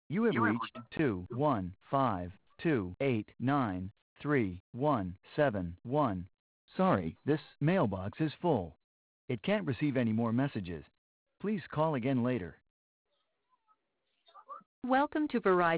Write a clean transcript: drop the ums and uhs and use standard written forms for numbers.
You have reached 21528931711. Sorry, this mailbox is full. It can't receive any more messages. Please call again later. Welcome to Verizon.